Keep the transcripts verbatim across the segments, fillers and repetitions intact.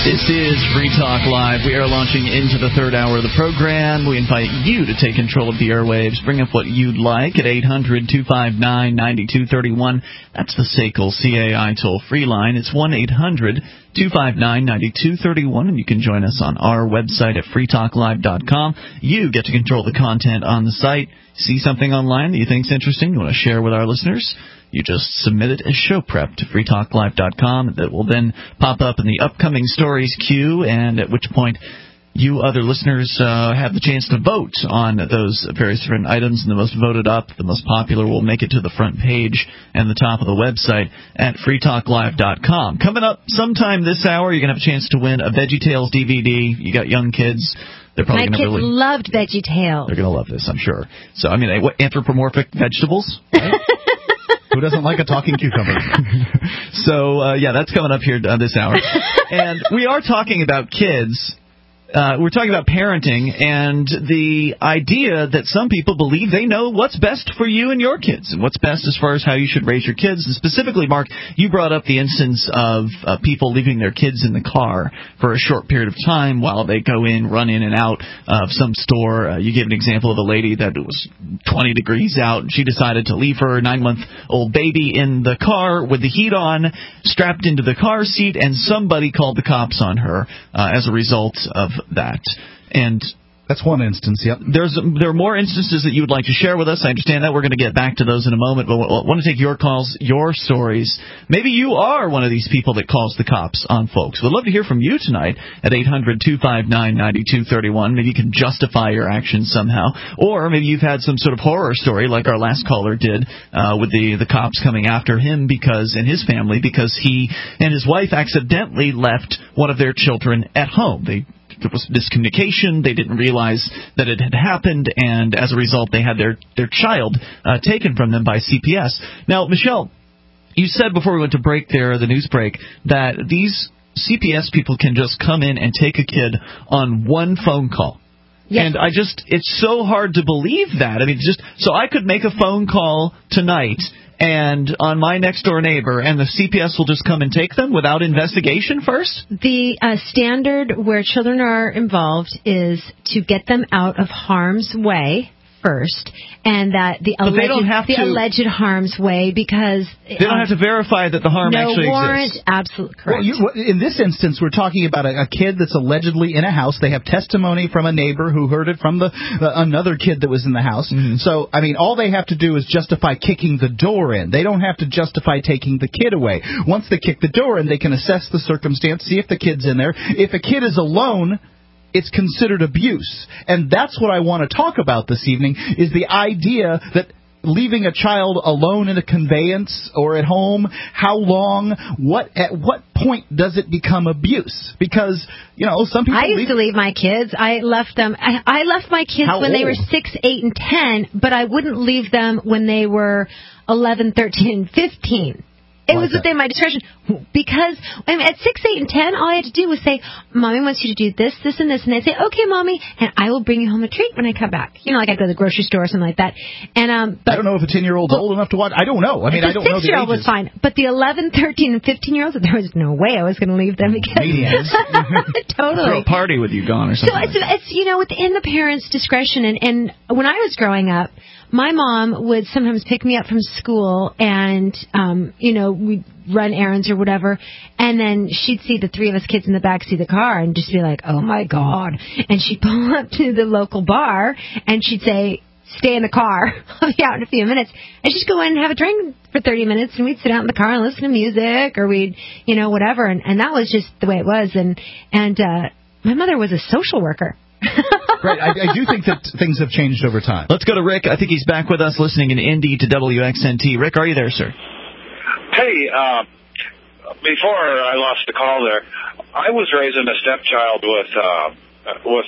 This is Free Talk Live. We are launching into the third hour of the program. We invite you to take control of the airwaves. Bring up what you'd like at eight hundred, two five nine, nine two three one. That's the S A C L C A I toll-free line. It's one eight hundred, two five nine, nine two three one, and you can join us on our website at free talk live dot com. You get to control the content on the site. See something online that you think is interesting, you want to share with our listeners, you just submit it as show prep to free talk live dot com. That will then pop up in the upcoming stories queue, and at which point you other listeners uh, have the chance to vote on those various different items, and the most voted up, the most popular, will make it to the front page and the top of the website at free talk live dot com. Coming up sometime this hour, you're going to have a chance to win a VeggieTales D V D. You got young kids. They're probably My gonna kids really, loved VeggieTales. They're going to love this, I'm sure. So, I mean, what, anthropomorphic vegetables, right? Who doesn't like a talking cucumber? So, uh, yeah, that's coming up here uh, this hour. And we are talking about kids. Uh, we're talking about parenting and the idea that some people believe they know what's best for you and your kids and what's best as far as how you should raise your kids. And specifically, Mark, you brought up the instance of uh, people leaving their kids in the car for a short period of time while they go in, run in and out of some store. Uh, you gave an example of a lady that it was twenty degrees out, and she decided to leave her nine-month-old baby in the car with the heat on, strapped into the car seat, and somebody called the cops on her uh, as a result of that. And that's one instance, yep. There's there are more instances that you would like to share with us. I understand that. We're going to get back to those in a moment, but I want to take your calls, your stories. Maybe you are one of these people that calls the cops on folks. We'd love to hear from you tonight at eight hundred, two five nine, nine two three one. Maybe you can justify your actions somehow. Or maybe you've had some sort of horror story like our last caller did uh, with the, the cops coming after him because and his family because he and his wife accidentally left one of their children at home. They There was miscommunication. They didn't realize that it had happened, and as a result, they had their, their child uh, taken from them by C P S. Now, Michelle, you said before we went to break there, the news break, that these C P S people can just come in and take a kid on one phone call. Yes. And I just, it's so hard to believe that. I mean, just so I could make a phone call tonight and on my next door neighbor, and the C P S will just come and take them without investigation first? The uh, standard where children are involved is to get them out of harm's way first, and that the but alleged, they don't have the to, alleged harm's way because they don't um, have to verify that the harm no actually warrant, exists. Absolutely correct. Well, you, in this instance, we're talking about a, a kid that's allegedly in a house. They have testimony from a neighbor who heard it from the uh, another kid that was in the house. Mm-hmm. So, I mean, all they have to do is justify kicking the door in. They don't have to justify taking the kid away. Once they kick the door in, they can assess the circumstance, see if the kid's in there. If a kid is alone, it's considered abuse. And that's what I want to talk about this evening, is the idea that leaving a child alone in a conveyance or at home, how long, what at what point does it become abuse? Because, you know, some people... I used leave to leave my kids. I left them... I, I left my kids how when old? they were six, eight, and ten, but I wouldn't leave them when they were eleven, thirteen, and fifteen. It was within my discretion because I mean, at six, eight, and ten, all I had to do was say, "Mommy wants you to do this, this, and this," and I'd say, "Okay, Mommy," and I will bring you home a treat when I come back. You know, like I go to the grocery store or something like that. And um, but, I don't know if a ten-year-old's old enough to watch. I don't know. I mean, I don't know the ages. six-year-old was fine, but the eleven, thirteen, and fifteen-year-olds, there was no way I was going to leave them because totally throw a party with you gone or something. So it's, like it's you know within the parents' discretion, and and when I was growing up, my mom would sometimes pick me up from school, and um, you know we'd run errands or whatever, and then she'd see the three of us kids in the back seat of the car and just be like, "Oh my God!" And she'd pull up to the local bar and she'd say, "Stay in the car. I'll be out in a few minutes." And she'd go in and have a drink for thirty minutes, and we'd sit out in the car and listen to music, or we'd, you know, whatever. And, and that was just the way it was. And and uh, my mother was a social worker. Right. I, I do think that things have changed over time. Let's go to Rick. I think he's back with us listening in Indy to W X N T. Rick, are you there, sir? Hey, uh, before I lost the call there, I was raising a stepchild with uh, with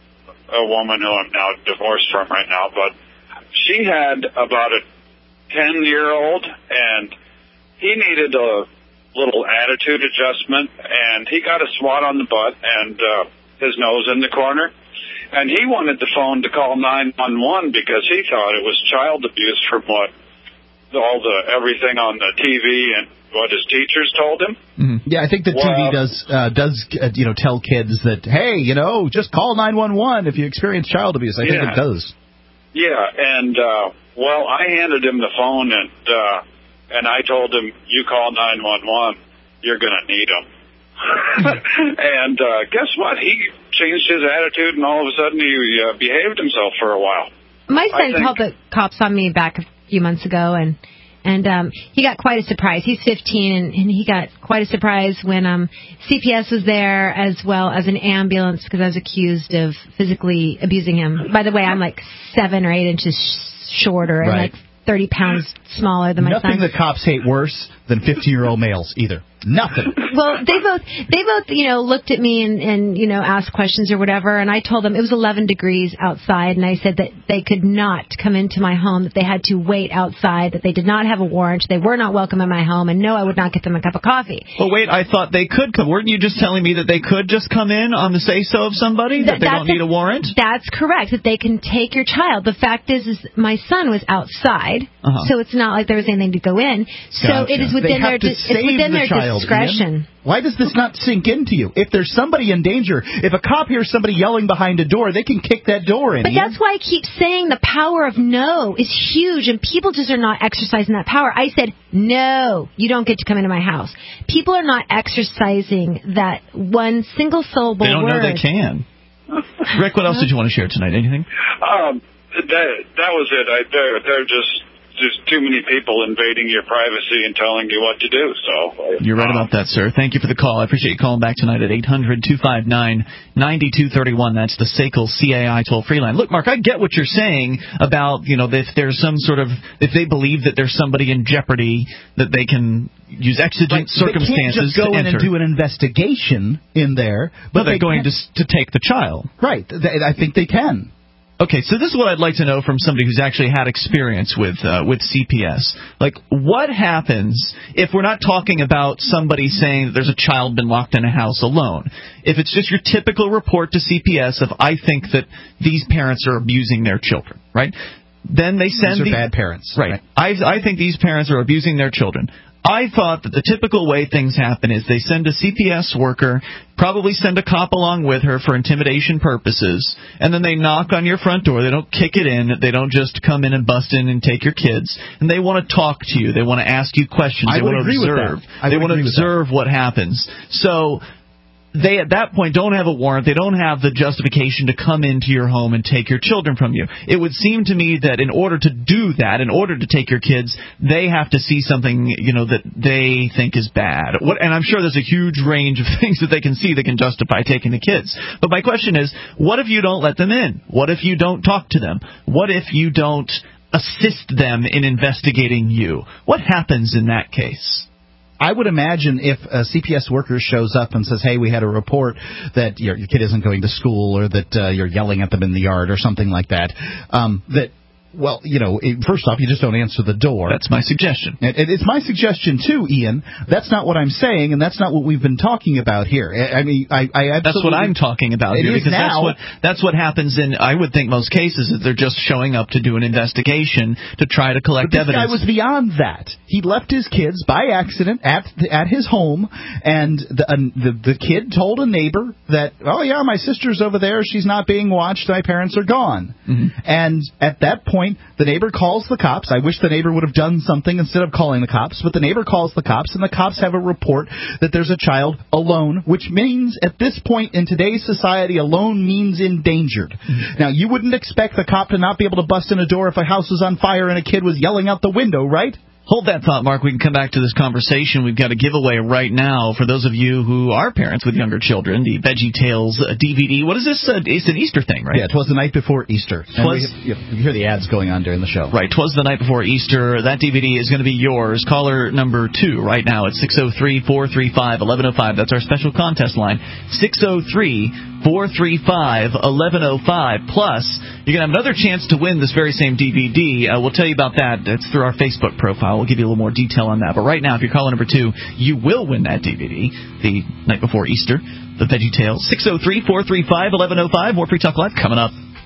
a woman who I'm now divorced from right now, but she had about a ten-year-old, and he needed a little attitude adjustment, and he got a swat on the butt and uh, his nose in the corner, and he wanted the phone to call nine one one because he thought it was child abuse from what all the everything on the T V and what his teachers told him. Mm-hmm. Yeah, I think the T V well, does uh, does uh, you know tell kids that, hey, you know, just call nine one one if you experience child abuse. I yeah. think it does. Yeah, and uh, well, I handed him the phone and uh, and I told him, you call nine one one, you're going to need them. And uh, guess what? He changed his attitude, and all of a sudden he uh, behaved himself for a while. My son think, called the cops on me back a few months ago, and and um, he got quite a surprise. He's fifteen, and, and he got quite a surprise when um, C P S was there, as well as an ambulance, because I was accused of physically abusing him. By the way, I'm like seven or eight inches shorter and right. like thirty pounds smaller than my Nothing son. Nothing the cops hate worse than fifteen-year-old males, either. Nothing. Well, they both, they both, you know, looked at me and, and, you know, asked questions or whatever, and I told them it was eleven degrees outside, and I said that they could not come into my home, that they had to wait outside, that they did not have a warrant, they were not welcome in my home, and no, I would not get them a cup of coffee. Well, wait, I thought they could come. Weren't you just telling me that they could just come in on the say-so of somebody, that, that they don't need a warrant? That's correct, that they can take your child. The fact is, is my son was outside, uh-huh. so it's not like there was anything to go in. So gotcha. it is within their, it's within the their child, discretion. Ian. Why does this not sink into you? If there's somebody in danger, if a cop hears somebody yelling behind a door, they can kick that door in. But Ian. that's why I keep saying the power of no is huge, and people just are not exercising that power. I said, no, you don't get to come into my house. People are not exercising that one single syllable word. They don't word. know they can. Rick, what else did you want to share tonight? Anything? Um, that, that was it. I, they're, they're just... There's too many people invading your privacy and telling you what to do. So you're right about that, sir. Thank you for the call. I appreciate you calling back tonight at eight hundred two five nine nine two three one. That's the S A C L C A I toll-free line. Look, Mark, I get what you're saying about, you know, if there's some sort of, if they believe that there's somebody in jeopardy, that they can use exigent right. circumstances they can't just go to in enter. and do an investigation in there. But no, they're they going to, to take the child. Right. They, I think they can. Okay, so this is what I'd like to know from somebody who's actually had experience with uh, with C P S. Like, what happens if we're not talking about somebody saying that there's a child been locked in a house alone? If it's just your typical report to C P S of, I think that these parents are abusing their children, right? Then they send these are the, bad parents. Right. right. I, I think these parents are abusing their children. I thought that the typical way things happen is they send a C P S worker, probably send a cop along with her for intimidation purposes, and then they knock on your front door. They don't kick it in. They don't just come in and bust in and take your kids. And they want to talk to you. They want to ask you questions. I they would want to agree observe. With that. I they would want to agree observe what happens. So they, at that point, don't have a warrant. They don't have the justification to come into your home and take your children from you. It would seem to me that in order to do that, in order to take your kids, they have to see something, you know, that they think is bad. What, and I'm sure there's a huge range of things that they can see that can justify taking the kids. But my question is, what if you don't let them in? What if you don't talk to them? What if you don't assist them in investigating you? What happens in that case? I would imagine if a C P S worker shows up and says, hey, we had a report that your, your kid isn't going to school, or that uh, you're yelling at them in the yard or something like that, um, that, well, you know, first off, you just don't answer the door. That's my suggestion. It, it's my suggestion, too, Ian. That's not what I'm saying, and that's not what we've been talking about here. I mean, I, I absolutely... That's what I'm talking about it here, is because now. that's what, that's what happens in, I would think, most cases, is they're just showing up to do an investigation to try to collect but this evidence. This guy was beyond that. He left his kids by accident at the, at his home, and the, uh, the the kid told a neighbor that, oh, yeah, my sister's over there. She's not being watched. My parents are gone. Mm-hmm. And at that point, the neighbor calls the cops. I wish the neighbor would have done something instead of calling the cops, but the neighbor calls the cops, and the cops have a report that there's a child alone, which means at this point in today's society, alone means endangered. Mm-hmm. Now, you wouldn't expect the cop to not be able to bust in a door if a house was on fire and a kid was yelling out the window, right? Hold that thought, Mark. We can come back to this conversation. We've got a giveaway right now for those of you who are parents with younger children, the Veggie Tales D V D. What is this? Uh, it's an Easter thing, right? Yeah, it was the night before Easter. Twas, we, you hear the ads going on during the show. Right, Twas the Night Before Easter. That D V D is going to be yours. Caller number two right now at six oh three, four three five, one one oh five. That's our special contest line, six oh three, four three five, one one oh five. Plus, you're going to have another chance to win this very same D V D. Uh, we'll tell you about that. It's through our Facebook profile. We'll give you a little more detail on that. But right now, if you're caller number two, you will win that D V D, the night before Easter, the Veggie Tales. six oh three, four three five, one one oh five. More Free Talk Live coming up.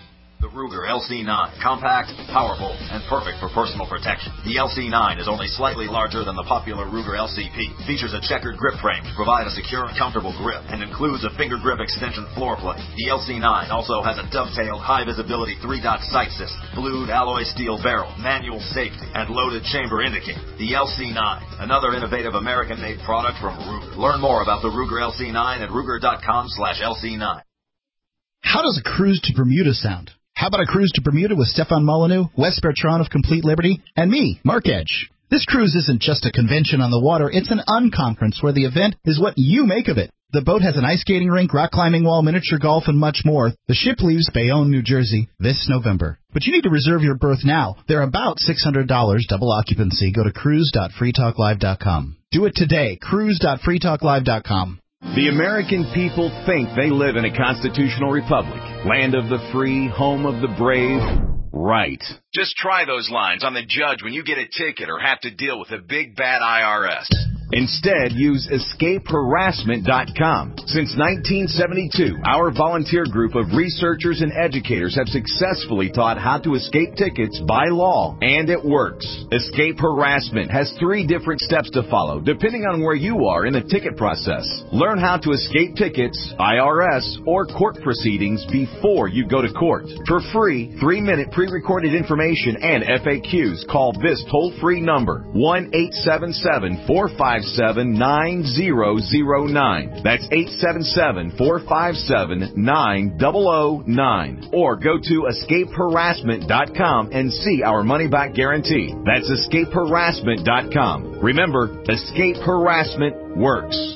The Ruger L C nine. Compact, powerful, and perfect for personal protection. The L C nine is only slightly larger than the popular Ruger L C P. Features a checkered grip frame to provide a secure and comfortable grip, and includes a finger grip extension floor plate. The L C nine also has a dovetailed high-visibility three-dot sight system, blued alloy steel barrel, manual safety, and loaded chamber indicator. The L C nine, another innovative American-made product from Ruger. Learn more about the Ruger L C nine at Ruger.com slash LC9. How does a cruise to Bermuda sound? How about a cruise to Bermuda with Stefan Molyneux, Wes Bertrand of Complete Liberty, and me, Mark Edge? This cruise isn't just a convention on the water, it's an unconference where the event is what you make of it. The boat has an ice skating rink, rock climbing wall, miniature golf, and much more. The ship leaves Bayonne, New Jersey this November. But you need to reserve your berth now. They're about six hundred dollars, double occupancy. Go to cruise dot free talk live dot com. Do it today, cruise dot free talk live dot com. The American people think they live in a constitutional republic, land of the free, home of the brave. Right. Just try those lines on the judge when you get a ticket or have to deal with a big bad I R S. Instead, use escape harassment dot com. Since nineteen seventy-two, our volunteer group of researchers and educators have successfully taught how to escape tickets by law, and it works. Escape Harassment has three different steps to follow, depending on where you are in the ticket process. Learn how to escape tickets, I R S, or court proceedings before you go to court. For free, three-minute pre-recorded information and F A Qs, call this toll-free number, one eight seven seven, four five seven, nine zero zero nine. That's eight seven seven, four five seven, nine zero zero nine. Or go to escape harassment dot com and see our money-back guarantee. That's escape harassment dot com. Remember, Escape Harassment works.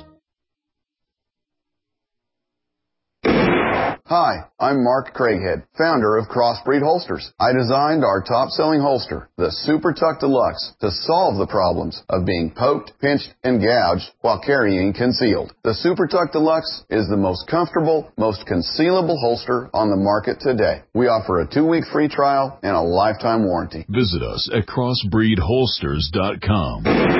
Hi, I'm Mark Craighead, founder of Crossbreed Holsters. I designed our top-selling holster, the Super Tuck Deluxe, to solve the problems of being poked, pinched, and gouged while carrying concealed. The Super Tuck Deluxe is the most comfortable, most concealable holster on the market today. We offer a two-week free trial and a lifetime warranty. Visit us at crossbreed holsters dot com.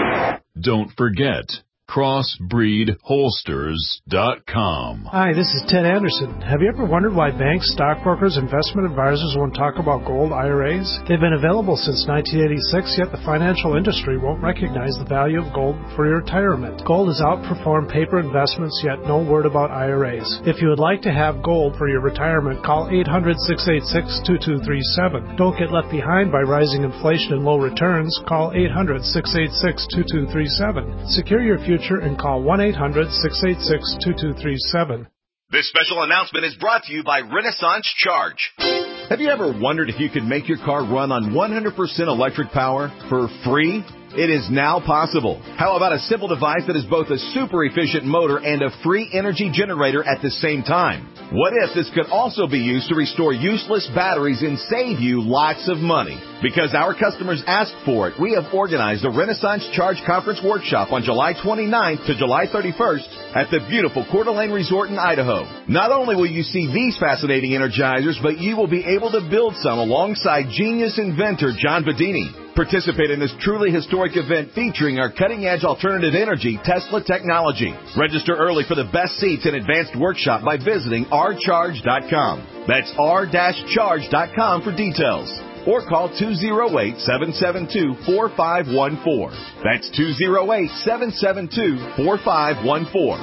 Don't forget, crossbreed holsters dot com. Hi, this is Ted Anderson. Have you ever wondered why banks, stockbrokers, investment advisors won't talk about gold I R As? They've been available since nineteen eighty-six, yet the financial industry won't recognize the value of gold for your retirement. Gold has outperformed paper investments, yet no word about I R As. If you would like to have gold for your retirement, call eight hundred, six eight six, two two three seven. Don't get left behind by rising inflation and low returns. Call eight hundred, six eight six, two two three seven. Secure your future and call one eight hundred, six eight six, two two three seven. This special announcement is brought to you by Renaissance Charge. Have you ever wondered if you could make your car run on one hundred percent electric power for free? It is now possible. How about a simple device that is both a super efficient motor and a free energy generator at the same time? What if this could also be used to restore useless batteries and save you lots of money? Because our customers asked for it, we have organized a Renaissance Charge Conference Workshop on July twenty-ninth to July thirty-first at the beautiful Coeur d'Alene Resort in Idaho. Not only will you see these fascinating energizers, but you will be able to build some alongside genius inventor John Bedini. Participate in this truly historic event featuring our cutting-edge alternative energy Tesla technology. Register early for the best seats and advanced workshop by visiting r charge dot com. That's r charge dot com for details. Or call two oh eight, seven seven two, four five one four. That's two oh eight, seven seven two, four five one four.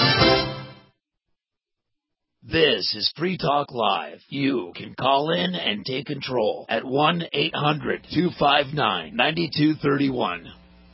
This is Free Talk Live. You can call in and take control at one eight hundred, two five nine, nine two three one.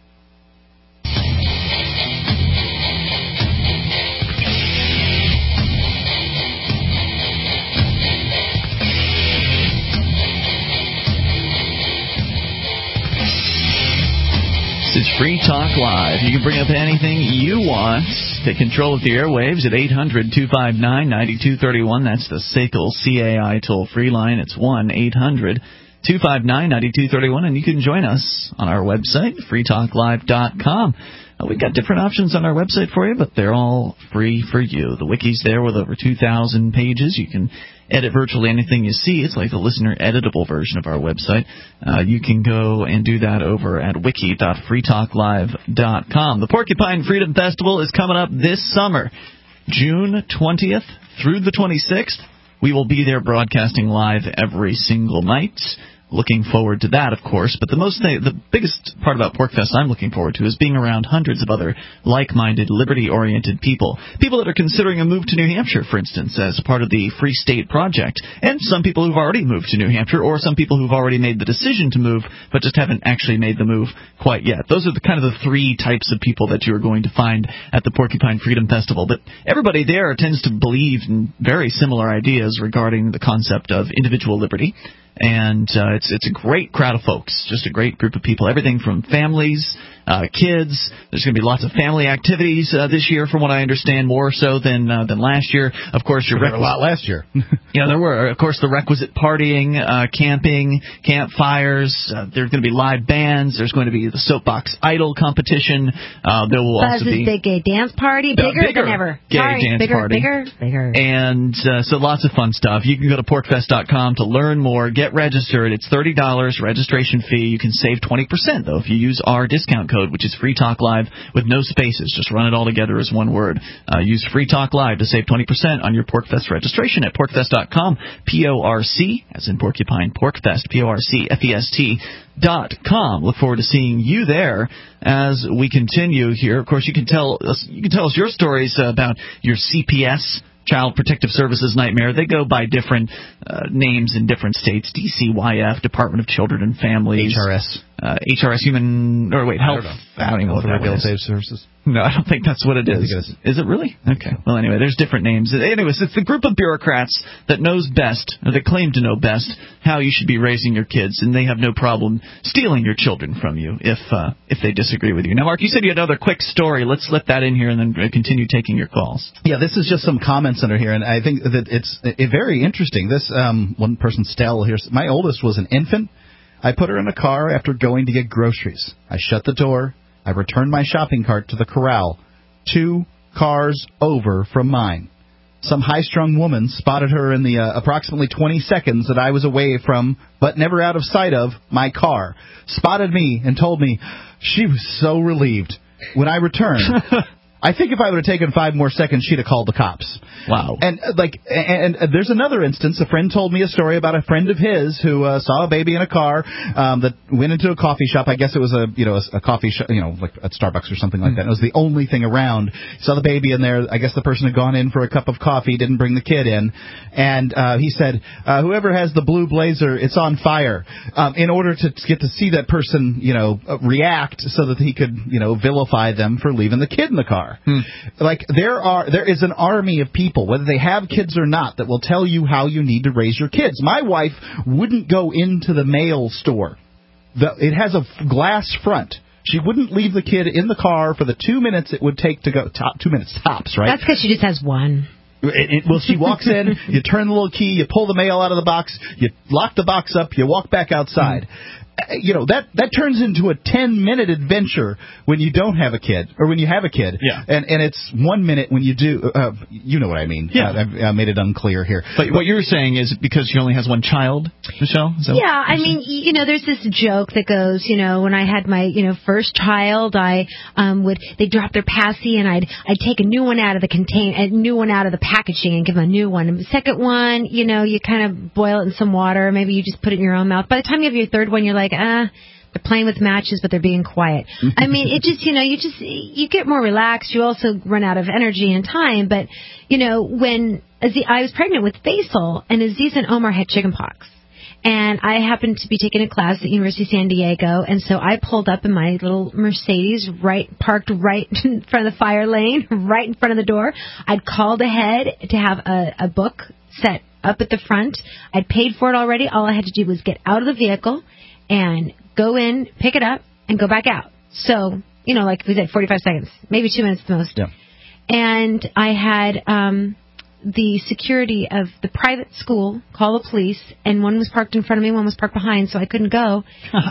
It's Free Talk Live. You can bring up anything you want. Take control of the airwaves at eight hundred, two five nine, nine two three one. That's the S A C L C A I toll-free line. It's one eight hundred, two five nine, nine two three one. And you can join us on our website, free talk live dot com. Uh, we've got different options on our website for you, but they're all free for you. The wiki's there with over two thousand pages. You can edit virtually anything you see. It's like the listener editable version of our website. Uh, you can go and do that over at wiki dot free talk live dot com. The Porcupine Freedom Festival is coming up this summer, June twentieth through the twenty-sixth. We will be there broadcasting live every single night. Looking forward to that, of course. But the most thing, the biggest part about PorcFest I'm looking forward to is being around hundreds of other like-minded, liberty-oriented people. People that are considering a move to New Hampshire, for instance, as part of the Free State Project. And some people who've already moved to New Hampshire, or some people who've already made the decision to move, but just haven't actually made the move quite yet. Those are the kind of the three types of people that you are going to find at the Porcupine Freedom Festival. But everybody there tends to believe in very similar ideas regarding the concept of individual liberty. And uh, it's it's a great crowd of folks, just a great group of people, everything from families, uh, kids. There's going to be lots of family activities uh, this year, from what I understand, more so than uh, than last year. Of course, your there were a lot last year. Yeah, there were. Of course, the requisite partying, uh, camping, campfires. Uh, there's going to be live bands. There's going to be the Soapbox Idol competition. Uh, there will Buzz's also be big gay dance party, bigger, uh, bigger than ever. Gay Sorry, dance bigger, party. bigger, bigger. And uh, so lots of fun stuff. You can go to porcfest dot com to learn more. Get registered. It's thirty dollars registration fee. You can save twenty percent, though, if you use our discount code, which is Free Talk Live with no spaces. Just run it all together as one word. Uh, use Free Talk Live to save twenty percent on your PorcFest registration at porcfest dot com. P O R C, as in Porcupine, PorcFest, P O R C F E S T dot com. Look forward to seeing you there as we continue here. Of course, you can tell us, you can tell us your stories about your C P S, Child Protective Services nightmare. They go by different uh, names in different states. D C Y F, Department of Children and Families. H R S. Uh, H R S, Human, or wait, Health. I don't, I don't even know what that Rehabilitative Services. No, I don't think that's what it is. I think it is. Is it really? Okay. Well, anyway, there's different names. Anyways, it's the group of bureaucrats that knows best, or that claim to know best, how you should be raising your kids, and they have no problem stealing your children from you if uh, if they disagree with you. Now, Mark, you said you had another quick story. Let's let that in here and then continue taking your calls. Yeah, this is just some comments under here, and I think that it's it, very interesting. This um, one person, Stell, here. My oldest was an infant. I put her in a car after going to get groceries. I shut the door. I returned my shopping cart to the corral, two cars over from mine. Some high-strung woman spotted her in the uh, approximately twenty seconds that I was away from, but never out of sight of, my car. Spotted me and told me she was so relieved. When I returned, I think if I would have taken five more seconds, she'd have called the cops. Wow. And uh, like, and, and there's another instance. A friend told me a story about a friend of his who uh, saw a baby in a car um, that went into a coffee shop. I guess it was a you know a, a coffee shop, you know, like at Starbucks or something like that. It was the only thing around. Saw the baby in there. I guess the person had gone in for a cup of coffee, didn't bring the kid in, and uh, he said, uh, "Whoever has the blue blazer, it's on fire." Um, in order to get to see that person, you know, react, so that he could, you know, vilify them for leaving the kid in the car. Hmm. Like there are, there is an army of people, whether they have kids or not, that will tell you how you need to raise your kids. My wife wouldn't go into the mail store. The, it has a glass front. She wouldn't leave the kid in the car for the two minutes it would take to go. Top, two minutes tops, right? That's because she just has one. It, it, well, she walks in, you turn the little key, you pull the mail out of the box, you lock the box up, you walk back outside. Mm. You know, that, that turns into a ten-minute adventure when you don't have a kid, or when you have a kid. Yeah. And and it's one minute when you do. Uh, you know what I mean. Yeah. Uh, I, I made it unclear here. But, but what you're saying is because she only has one child, Michelle? Is that yeah, I mean, you know, there's this joke that goes, you know, when I had my, you know, first child, I um, would, they'd drop their passy and I'd I'd take a new one out of the contain, a new one out of the packaging and give them a new one. And the second one, you know, you kind of boil it in some water. Maybe you just put it in your own mouth. By the time you have your third one, you're like, ah, they're playing with matches, but they're being quiet. I mean, it just, you know, you just, you get more relaxed. You also run out of energy and time. But, you know, when Aziz, I was pregnant with Faisal, and Aziz and Omar had chickenpox. And I happened to be taking a class at University of San Diego, and so I pulled up in my little Mercedes, right parked right in front of the fire lane, right in front of the door. I'd called ahead to have a, a book set up at the front. I'd paid for it already. All I had to do was get out of the vehicle and go in, pick it up, and go back out. So, you know, like we said, forty-five seconds, maybe two minutes at the most. Yeah. And I had um, the security of the private school call the police, and one was parked in front of me, one was parked behind, so I couldn't go.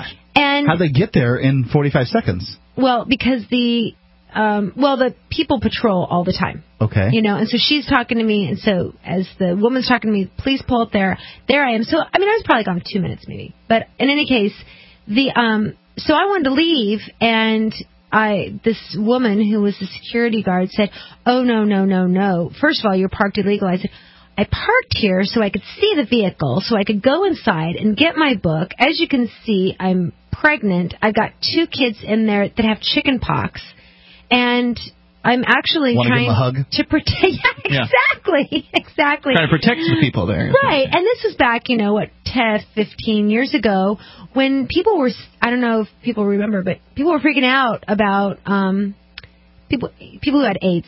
And how'd they get there in forty-five seconds? Well, because the um, well, the people patrol all the time. Okay. You know, and so she's talking to me, and so as the woman's talking to me, please pull up there. There I am. So, I mean, I was probably gone two minutes maybe. But in any case, the um, so I wanted to leave, and I this woman who was the security guard said, oh, no, no, no, no. First of all, you're parked illegal. I said, I parked here so I could see the vehicle, so I could go inside and get my book. As you can see, I'm pregnant. I've got two kids in there that have chicken pox, and I'm actually Wanna trying give them a hug? to protect. Yeah, exactly, exactly. Trying to protect the people there. Right, and this was back, you know, what, ten, fifteen years ago when people were, I don't know if people remember, but people were freaking out about um, people people who had AIDS,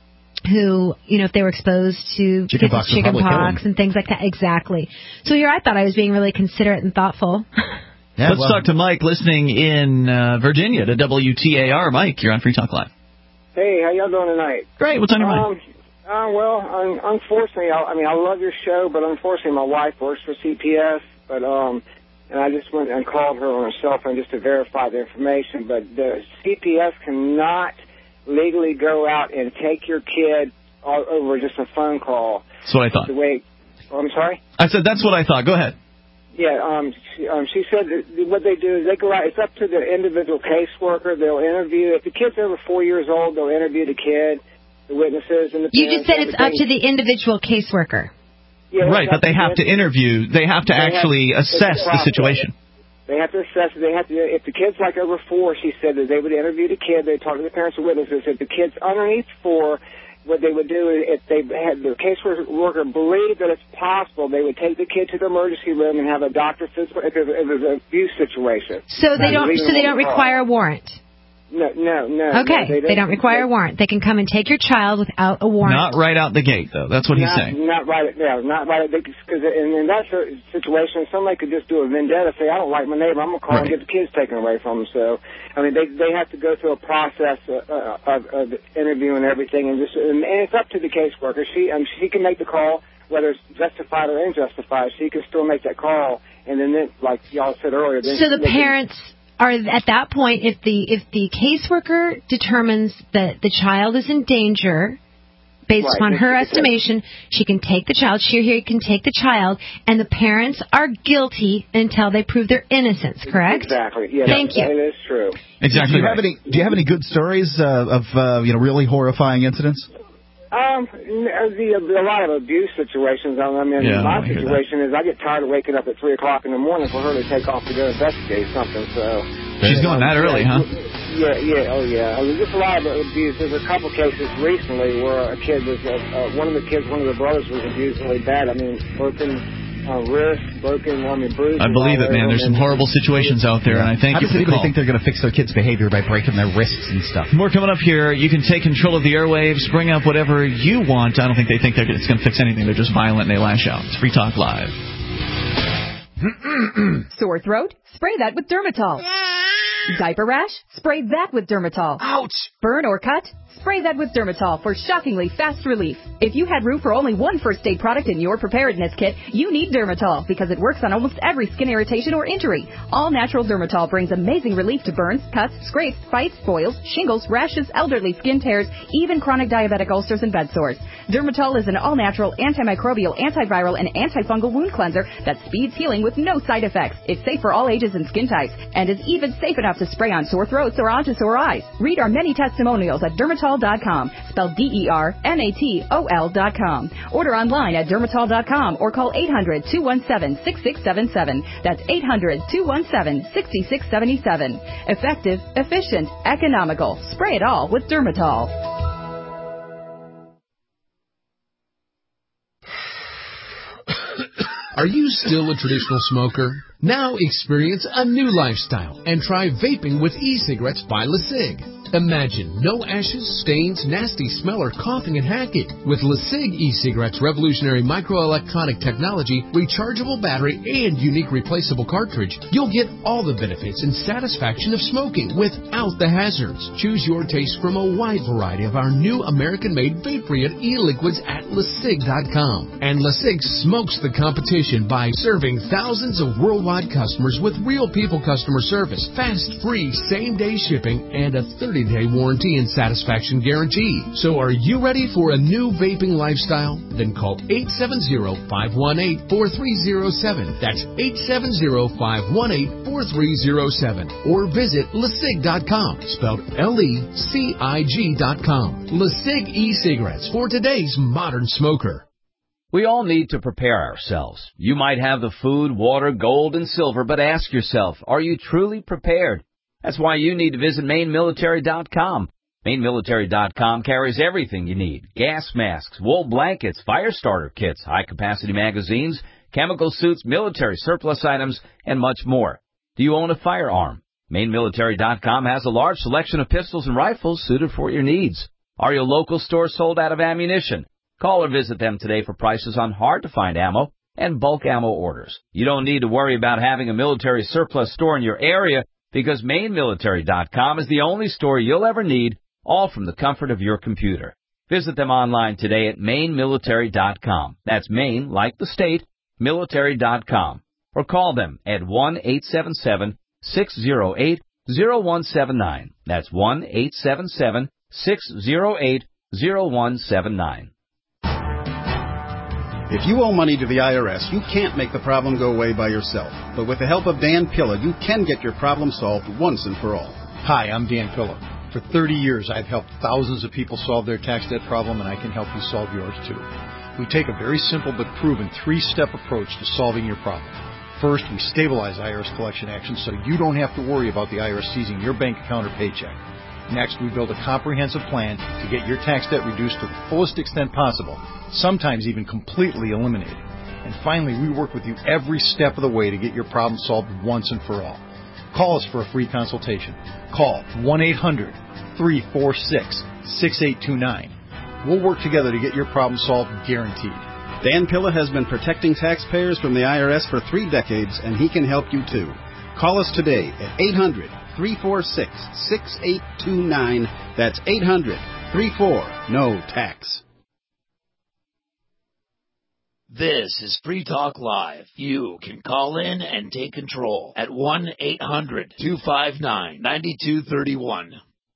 who, you know, if they were exposed to Chicken pox chicken pox and things like that. Exactly. So here I thought I was being really considerate and thoughtful. Yeah, Let's well, talk to Mike listening in uh, Virginia to W T A R. Mike, you're on Free Talk Live. Hey, how y'all doing tonight? Great. What's on your um, mind? Uh, well, un- unfortunately, I, I mean, I love your show, but unfortunately, my wife works for C P S, but um, and I just went and called her on her cell phone just to verify the information. But the C P S cannot legally go out and take your kid all over just a phone call. That's what I thought. The way, oh, I'm sorry? I said that's what I thought. Go ahead. Yeah, um, she, um, she said that what they do is they go out, it's up to the individual caseworker. They'll interview, if the kid's over four years old, they'll interview the kid, the witnesses, and the You just said it's up to the individual caseworker. Yeah, right, but they have to interview, they have to They actually have- assess the situation. They have to assess it. They have to, if the kid's like over four, she said that they would interview the kid, they talk to the parents and witnesses. If the kid's underneath four, what they would do is if they had the caseworker believe that it's possible, they would take the kid to the emergency room and have a doctor physical if it was an abuse situation. So they don't. So they don't require a warrant. No, no, no. Okay, no, they, they don't require a warrant. They can come and take your child without a warrant. Not right out the gate, though. That's what he's not, saying. Not right. Yeah, not right. Because in, in that situation, somebody could just do a vendetta, say, "I don't like my neighbor. I'm gonna call right. and get the kids taken away from them." So, I mean, they they have to go through a process uh, of, of interviewing everything, and just and it's up to the caseworker. She um, she can make the call, whether it's justified or unjustified. She can still make that call, and then, it, like y'all said earlier, then so the parents. Are at that point, if the if the caseworker determines that the child is in danger, based right, upon her estimation, she can take the child. She or he can take the child, and the parents are guilty until they prove their innocence. Correct? Exactly. Yeah. Thank you. That is true. Exactly. Do you have any Do you have any good stories uh, of uh, you know really horrifying incidents? Um, the, a lot of abuse situations. I mean, yeah, my I situation is I get tired of waking up at three o'clock in the morning for her to take off to go investigate something. So she's going that early, huh? Yeah, yeah, oh yeah. I mean, just a lot of abuse. There's a couple cases recently where a kid was, uh, uh, one of the kids, one of the brothers was abused really bad. I mean, broken uh, wrist, broken, I mean, bruised. I believe it, man. There's some horrible situations out there, and I thank How you does for the anybody call. think they're going to fix their kids' behavior by breaking their wrists and stuff? More coming up here. You can take control of the airwaves, bring up whatever you want. I don't think they think they're, it's going to fix anything. They're just violent and they lash out. It's Free Talk Live. Sore throat? Spray that with Dermatol. Diaper rash? Spray that with Dermatol. Ouch! Burn or cut? Spray that with Dermatol for shockingly fast relief. If you had room for only one first aid product in your preparedness kit, you need Dermatol because it works on almost every skin irritation or injury. All natural Dermatol brings amazing relief to burns, cuts, scrapes, bites, boils, shingles, rashes, elderly skin tears, even chronic diabetic ulcers and bed sores. Dermatol is an all-natural, antimicrobial, antiviral, and antifungal wound cleanser that speeds healing with no side effects. It's safe for all ages and skin types and is even safe enough to spray on sore throats or onto sore eyes. Read our many testimonials at dermatol dot com, spelled D E R M A T O L dot com. Order online at dermatol dot com or call eight hundred, two one seven, six six seven seven. That's eight hundred, two one seven, six six seven seven. Effective, efficient, economical. Spray it all with Dermatol. Are you still a traditional smoker? Now experience a new lifestyle and try vaping with e-cigarettes by LeSig. Imagine no ashes, stains, nasty smell, or coughing and hacking. With LeSig e-cigarettes' revolutionary microelectronic technology, rechargeable battery, and unique replaceable cartridge, you'll get all the benefits and satisfaction of smoking without the hazards. Choose your taste from a wide variety of our new American-made vape-free e-liquids at LeSig dot com. And LeSig smokes the competition by serving thousands of worldwide customers with real people customer service, fast, free, same-day shipping, and a thirty-day warranty and satisfaction guarantee. So are you ready for a new vaping lifestyle? Then call eight seven zero, five one eight, four three zero seven. That's eight seven zero, five one eight, four three zero seven. Or visit LeSig dot com, spelled L E C I G dot com. LeSig e-cigarettes for today's modern smoker. We all need to prepare ourselves. You might have the food, water, gold, and silver, but ask yourself, are you truly prepared? That's why you need to visit Maine Military dot com. Maine Military dot com carries everything you need. Gas masks, wool blankets, fire starter kits, high-capacity magazines, chemical suits, military surplus items, and much more. Do you own a firearm? Maine Military dot com has a large selection of pistols and rifles suited for your needs. Are your local stores sold out of ammunition? Call or visit them today for prices on hard-to-find ammo and bulk ammo orders. You don't need to worry about having a military surplus store in your area because Maine Military dot com is the only store you'll ever need, all from the comfort of your computer. Visit them online today at Maine Military dot com. That's Maine, like the state, military dot com. Or call them at one eight seven seven, six zero eight, zero one seven nine. That's one eight seven seven, six zero eight, zero one seven nine. If you owe money to the I R S, you can't make the problem go away by yourself. But with the help of Dan Pilla, you can get your problem solved once and for all. Hi, I'm Dan Pilla. For thirty years, I've helped thousands of people solve their tax debt problem, and I can help you solve yours too. We take a very simple but proven three-step approach to solving your problem. First, we stabilize I R S collection actions so you don't have to worry about the I R S seizing your bank account or paycheck. Next, we build a comprehensive plan to get your tax debt reduced to the fullest extent possible, sometimes even completely eliminated. And finally, we work with you every step of the way to get your problem solved once and for all. Call us for a free consultation. Call one eight hundred, three four six, six eight two nine. We'll work together to get your problem solved, guaranteed. Dan Pilla has been protecting taxpayers from the I R S for three decades, and he can help you too. Call us today at eight hundred, three four six, six eight two nine. That's eight hundred, three four, N O tax. This is Free Talk Live. You can call in and take control at one eight hundred, two five nine, nine two three one.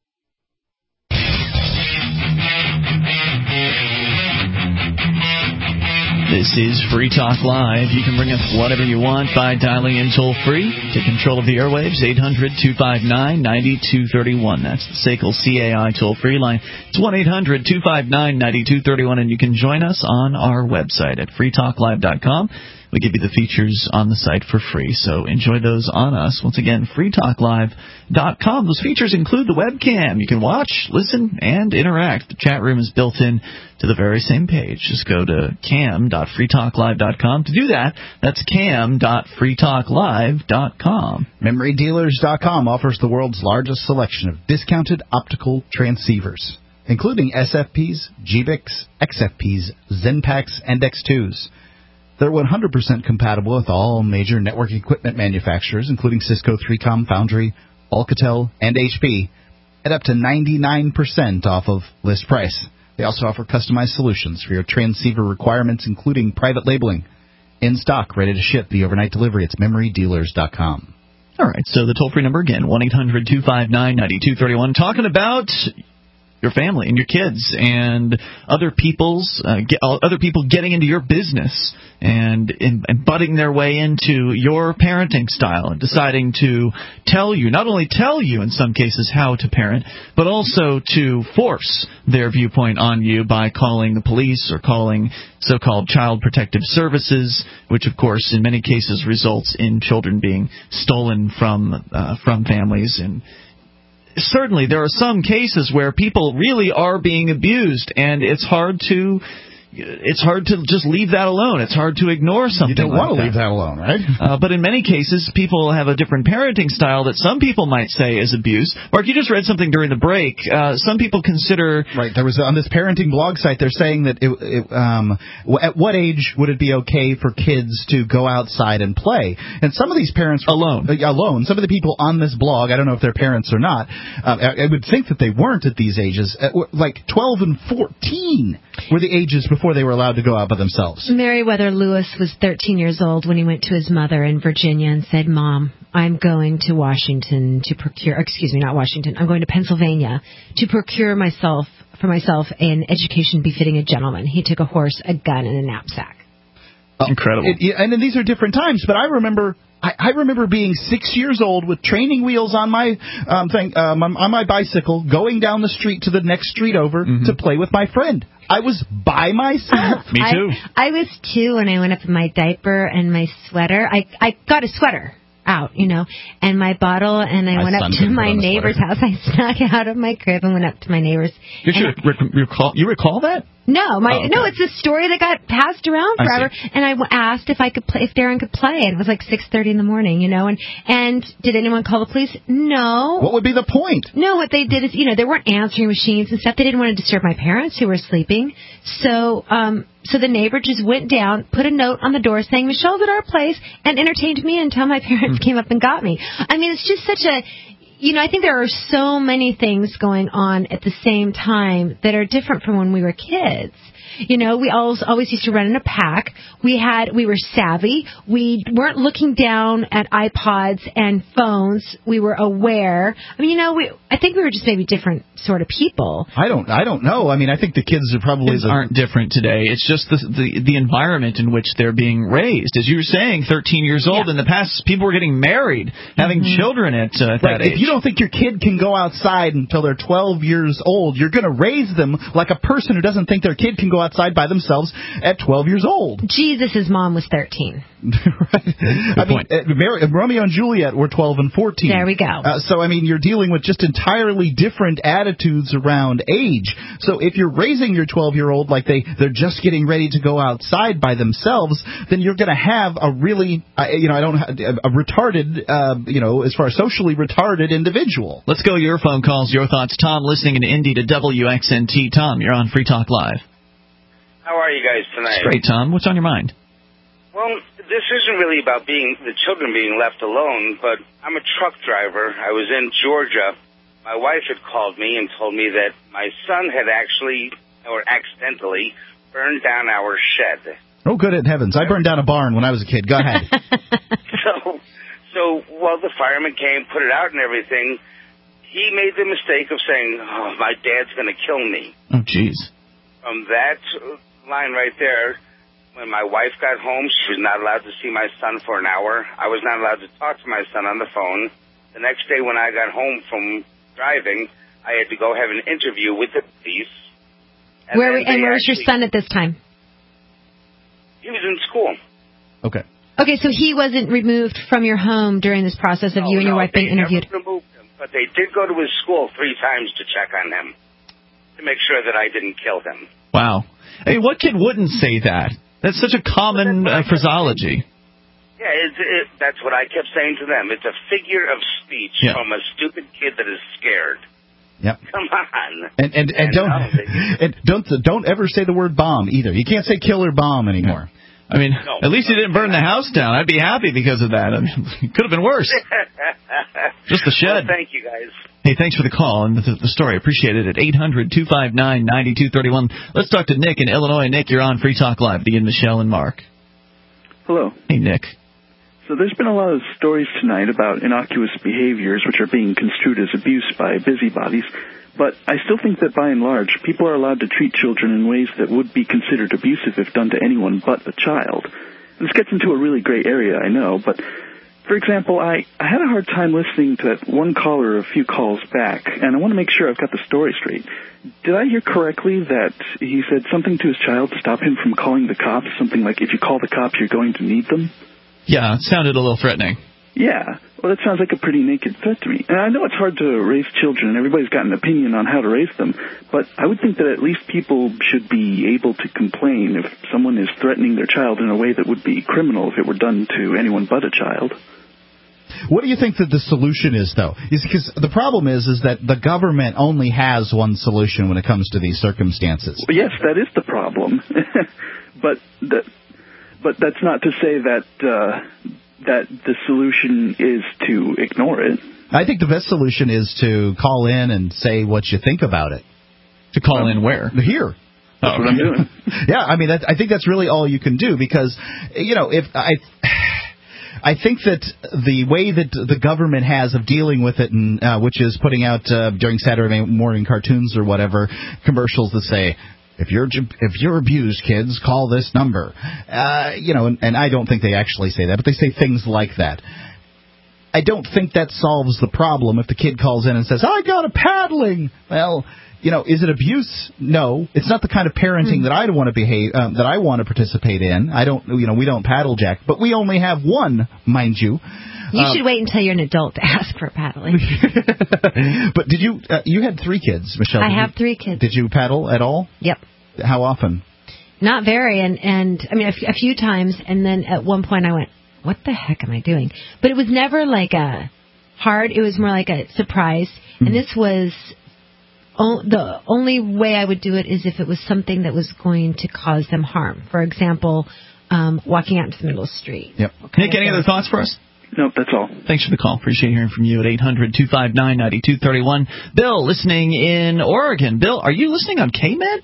This is Free Talk Live. You can bring us whatever you want by dialing in toll-free. Take control of the airwaves, eight hundred, two five nine, nine two three one. That's the S A C L C A I toll-free line. It's one eight hundred, two five nine, nine two three one, and you can join us on our website at free talk live dot com. We give you the features on the site for free, so enjoy those on us. Once again, free talk live dot com. Those features include the webcam. You can watch, listen, and interact. The chat room is built in to the very same page. Just go to cam dot free talk live dot com. To do that, that's cam dot free talk live dot com. Memory Dealers dot com offers the world's largest selection of discounted optical transceivers, including S F Ps, G B I Cs, X F Ps, Zenpaks, and X twos. They're one hundred percent compatible with all major network equipment manufacturers, including Cisco, three com, Foundry, Alcatel, and H P, at up to ninety-nine percent off of list price. They also offer customized solutions for your transceiver requirements, including private labeling. In stock, ready to ship via overnight delivery. It's Memory Dealers dot com. All right, so the toll-free number again, one eight hundred, two five nine, nine two three one. Talking about your family and your kids and other people's uh, get, other people getting into your business and, and, and butting their way into your parenting style and deciding to tell you, not only tell you in some cases how to parent, but also to force their viewpoint on you by calling the police or calling so-called child protective services, which of course in many cases results in children being stolen from uh, from families. And certainly, there are some cases where people really are being abused, and it's hard to it's hard to just leave that alone. It's hard to ignore something. You don't like want to that. leave that alone, right? uh, but in many cases, people have a different parenting style that some people might say is abuse. Mark, you just read something during the break. Uh, some people consider right. There was on this parenting blog site. They're saying that it, it, um, at what age would it be okay for kids to go outside and play? And some of these parents were, alone, uh, alone. Some of the people on this blog, I don't know if they're parents or not. Um, I, I would think that they weren't at these ages. Uh, like twelve and fourteen were the ages before. Before they were allowed to go out by themselves. Meriwether Lewis was thirteen years old when he went to his mother in Virginia and said, "Mom, I'm going to Washington to procure, excuse me, not Washington, I'm going to Pennsylvania to procure myself, for myself, an education befitting a gentleman." He took a horse, a gun, and a knapsack. Incredible. It, and these are different times, but I remember I, I remember being six years old with training wheels on my um, thing um, on my bicycle, going down the street to the next street over mm-hmm. to play with my friend. I was by myself. Me too. I, I was two when I went up in my diaper and my sweater. I I got a sweater out, you know, and my bottle, and I my went up to my neighbor's house. I snuck out of my crib and went up to my neighbor's. Did you, rec- recall, you recall that? No, my oh, okay. no, it's a story that got passed around forever. And I w- asked if I could play, if Darren could play. And it was like six thirty in the morning, you know. And and did anyone call the police? No. What would be the point? No, what they did is, you know, there weren't answering machines and stuff. They didn't want to disturb my parents who were sleeping. So um, so the neighbor just went down, put a note on the door saying Michelle's at our place, and entertained me until my parents came up and got me. I mean, it's just such a. You know, I think there are so many things going on at the same time that are different from when we were kids. You know, we always always used to run in a pack. We had we were savvy. We weren't looking down at iPods and phones. We were aware. I mean, you know, we I think we were just maybe different sort of people. I don't I don't know. I mean, I think the kids are probably kids the, aren't different today. It's just the, the the environment in which they're being raised. As you were saying, thirteen years old. Yeah. In the past, people were getting married, having mm-hmm. children at, uh, at right. that age. If you don't think your kid can go outside until they're twelve years old, you're going to raise them like a person who doesn't think their kid can go outside by themselves at twelve years old. Jesus' mom was thirteen. Right. I mean, uh, Mary, Romeo and Juliet were twelve and fourteen. There we go. Uh, so, I mean, you're dealing with just entirely different attitudes around age. So if you're raising your twelve-year-old like they, they're just getting ready to go outside by themselves, then you're going to have a really, uh, you know, I don't a retarded, uh, you know, as far as socially retarded individual. Let's go to your phone calls, your thoughts. Tom, listening in Indy to W X N T. Tom, you're on Free Talk Live. How are you guys tonight? Great, Tom. What's on your mind? Well, this isn't really about being the children being left alone, but I'm a truck driver. I was in Georgia. My wife had called me and told me that my son had actually, or accidentally, burned down our shed. Oh, good at heavens. I burned down a barn when I was a kid. Go ahead. so, so, well, the fireman came, put it out and everything. He made the mistake of saying, oh, my dad's going to kill me. Oh, jeez. From that line right there, when my wife got home, she was not allowed to see my son for an hour. I was not allowed to talk to my son on the phone. The next day when I got home from driving, I had to go have an interview with the police. And Where and where was your son at this time? He was in school. Okay. Okay, so he wasn't removed from your home during this process of no, you and your no, wife being interviewed? Never removed him, but they did go to his school three times to check on him, to make sure that I didn't kill him. Wow. Hey, what kid wouldn't say that? That's such a common well, uh, phraseology. Yeah, it, it, that's what I kept saying to them. It's a figure of speech yeah. from a stupid kid that is scared. Yep. Come on. And and, and, and don't and don't don't ever say the word bomb either. You can't say killer bomb anymore. I mean, no, at least you didn't burn the house down. I'd be happy because of that. I mean, it could have been worse. Just the shed. Well, thank you, guys. Hey, thanks for the call and the, the story. Appreciate it. At eight hundred two five nine nine two three one. Let's talk to Nick in Illinois. Nick, you're on Free Talk Live. Ian, Michelle, and Mark. Hello. Hey, Nick. So there's been a lot of stories tonight about innocuous behaviors which are being construed as abuse by busybodies. But I still think that by and large, people are allowed to treat children in ways that would be considered abusive if done to anyone but a child. And this gets into a really gray area, I know, but for example, I, I had a hard time listening to that one caller a few calls back, and I want to make sure I've got the story straight. Did I hear correctly that he said something to his child to stop him from calling the cops, something like, if you call the cops, you're going to need them? Yeah, it sounded a little threatening. Yeah, well, that sounds like a pretty naked threat to me. And I know it's hard to raise children, and everybody's got an opinion on how to raise them, but I would think that at least people should be able to complain if someone is threatening their child in a way that would be criminal if it were done to anyone but a child. What do you think that the solution is, though? Is because the problem is, is that the government only has one solution when it comes to these circumstances. Well, yes, that is the problem, but that, but that's not to say that. Uh, that the solution is to ignore it. I think the best solution is to call in and say what you think about it. To call um, in where? Here. That's oh, what I'm doing. Yeah, I mean, that, I think that's really all you can do because, you know, if I... I think that the way that the government has of dealing with it, and uh, which is putting out uh, during Saturday morning cartoons or whatever, commercials that say, If you're if you're abused, kids, call this number. Uh, you know, and, and I don't think they actually say that, but they say things like that. I don't think that solves the problem if the kid calls in and says, I got a paddling. Well, you know, is it abuse? No. It's not the kind of parenting mm. that I'd want to behave, um, that I want to participate in. I don't, you know, we don't paddle jack, but we only have one, mind you. You um, should wait until you're an adult to ask for paddling. But did you, uh, you had three kids, Michelle. I did have you, three kids. Did you paddle at all? Yep. How often? Not very, and, and I mean, a, f- a few times, and then at one point I went, what the heck am I doing? But it was never like a hard, it was more like a surprise, mm-hmm. and this was, o- the only way I would do it is if it was something that was going to cause them harm. For example, um, walking out into the middle of the street. Yep. Nick, any other thoughts for us? Nope, that's all. Thanks for the call. Appreciate hearing from you at eight hundred two five nine nine two three one. Bill, listening in Oregon. Bill, are you listening on K-Med?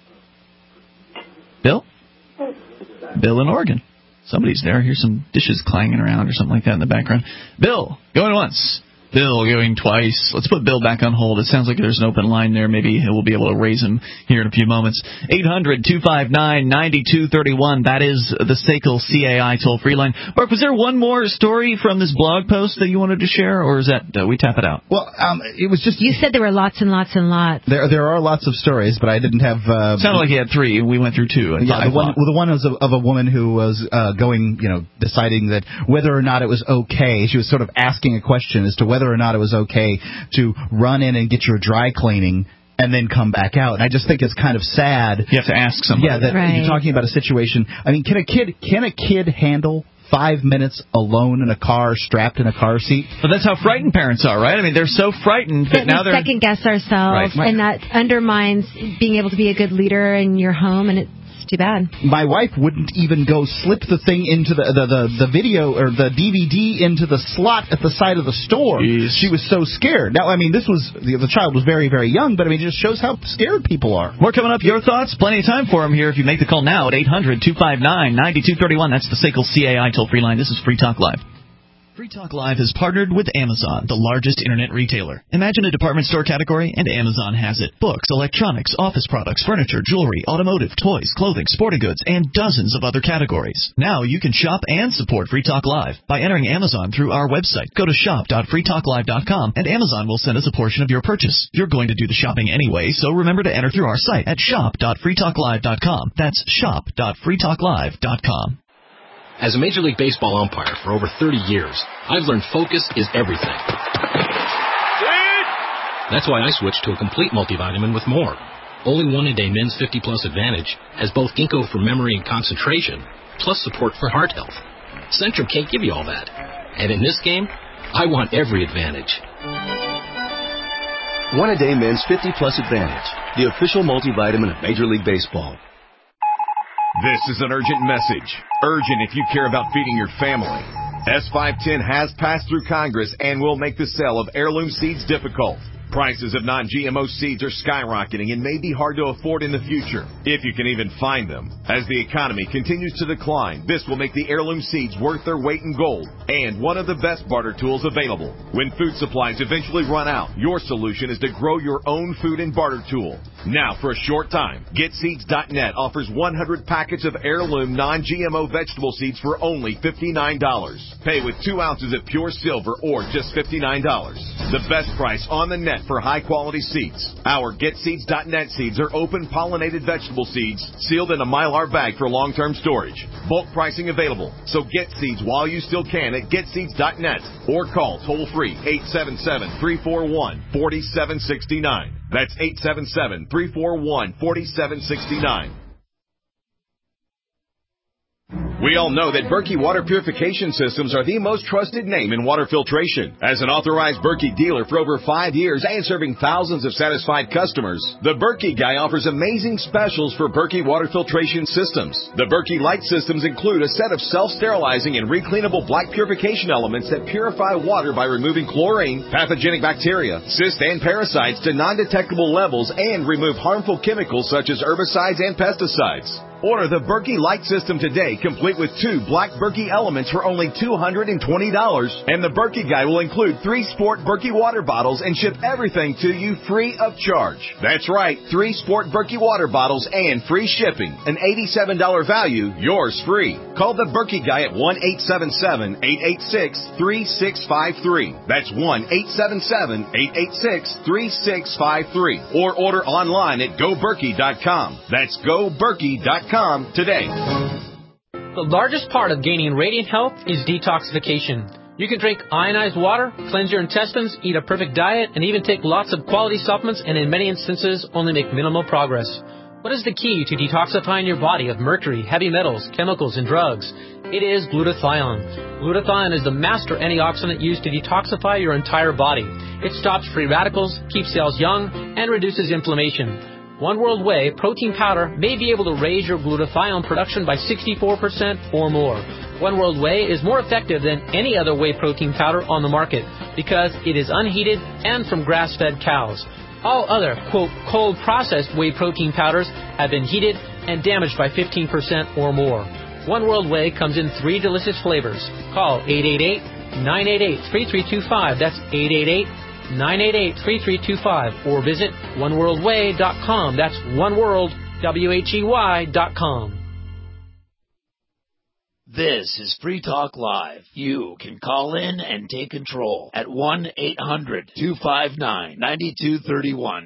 Bill? Bill in Oregon. Somebody's there. Here's some dishes clanging around or something like that in the background. Bill, going once. Bill going twice. Let's put Bill back on hold. It sounds like there's an open line there. Maybe we'll be able to raise him here in a few moments. eight hundred two five nine nine two three one. That is the S A C L C A I toll-free line. Mark, was there one more story from this blog post that you wanted to share, or is that uh, we tap it out? Well, um, it was just... You said there were lots and lots and lots. There there are lots of stories, but I didn't have... Uh, Sounded like you had three. We went through two. Yeah, the one, well, the one was of, of a woman who was uh, going, you know, deciding that whether or not it was okay. She was sort of asking a question as to whether or not it was okay to run in and get your dry cleaning and then come back out. And I just think it's kind of sad. You have to ask somebody. Yeah, that right. You're talking about a situation. I mean, can a kid can a kid handle five minutes alone in a car, strapped in a car seat? But that's how frightened parents are, right? I mean, they're so frightened that, that now they're second guess ourselves, right. and that undermines being able to be a good leader in your home, and it's too bad. My wife wouldn't even go slip the thing into the the, the, the video or the D V D into the slot at the side of the store. Jeez. She was so scared. Now, I mean, this was the, the child was very, very young, but I mean, it just shows how scared people are. More coming up. Your thoughts? Plenty of time for them here if you make the call now at eight hundred two five nine nine two three one. That's the S A C L C A I toll-free line. This is Free Talk Live. Free Talk Live has partnered with Amazon, the largest internet retailer. Imagine a department store category, and Amazon has it. Books, electronics, office products, furniture, jewelry, automotive, toys, clothing, sporting goods, and dozens of other categories. Now you can shop and support Free Talk Live by entering Amazon through our website. Go to shop dot free talk live dot com, and Amazon will send us a portion of your purchase. You're going to do the shopping anyway, so remember to enter through our site at shop dot free talk live dot com. That's shop dot free talk live dot com. As a Major League Baseball umpire for over thirty years, I've learned focus is everything. That's why I switched to a complete multivitamin with more. Only One A Day Men's fifty plus Advantage has both ginkgo for memory and concentration, plus support for heart health. Centrum can't give you all that. And in this game, I want every advantage. One A Day Men's fifty plus Advantage, the official multivitamin of Major League Baseball. This is an urgent message. Urgent if you care about feeding your family. S five ten has passed through Congress and will make the sale of heirloom seeds difficult. Prices of non G M O seeds are skyrocketing and may be hard to afford in the future, if you can even find them. As the economy continues to decline, this will make the heirloom seeds worth their weight in gold and one of the best barter tools available. When food supplies eventually run out, your solution is to grow your own food and barter tool. Now, for a short time, Get Seeds dot net offers one hundred packets of heirloom non G M O vegetable seeds for only fifty-nine dollars. Pay with two ounces of pure silver or just fifty-nine dollars. The best price on the net for high-quality seeds. Our Get Seeds dot net seeds are open pollinated vegetable seeds sealed in a Mylar bag for long-term storage. Bulk pricing available, so get seeds while you still can at Get Seeds dot net or call toll-free eight seven seven, three four one, four seven six nine. That's eight seven seven, three four one, four seven six nine. We all know that Berkey Water Purification Systems are the most trusted name in water filtration. As an authorized Berkey dealer for over five years and serving thousands of satisfied customers, the Berkey Guy offers amazing specials for Berkey Water Filtration Systems. The Berkey Light Systems include a set of self-sterilizing and recleanable black purification elements that purify water by removing chlorine, pathogenic bacteria, cysts, and parasites to non-detectable levels and remove harmful chemicals such as herbicides and pesticides. Order the Berkey Light System today, complete with two black Berkey elements for only two hundred twenty dollars. And the Berkey Guy will include three Sport Berkey water bottles and ship everything to you free of charge. That's right, three Sport Berkey water bottles and free shipping. An eighty-seven dollars value, yours free. Call the Berkey Guy at one eight seven seven, eight eight six, three six five three. That's one eight seven seven, eight eight six, three six five three. Or order online at go berkey dot com. That's go berkey dot com today. The largest part of gaining radiant health is detoxification. You can drink ionized water, cleanse your intestines, eat a perfect diet, and even take lots of quality supplements and in many instances only make minimal progress. What is the key to detoxifying your body of mercury, heavy metals, chemicals, and drugs? It is glutathione. Glutathione is the master antioxidant used to detoxify your entire body. It stops free radicals, keeps cells young, and reduces inflammation. One World Whey protein powder may be able to raise your glutathione production by sixty-four percent or more. One World Whey is more effective than any other whey protein powder on the market because it is unheated and from grass-fed cows. All other, quote, cold processed whey protein powders have been heated and damaged by fifteen percent or more. One World Whey comes in three delicious flavors. Call eight eight eight, nine eight eight, three three two five. That's eight eight eight, nine eight eight, three three two five. Or visit one world way dot com. That's oneworld, W H E Y dot com. This is Free Talk Live. You can call in and take control at one eight hundred, two five nine, nine two three one.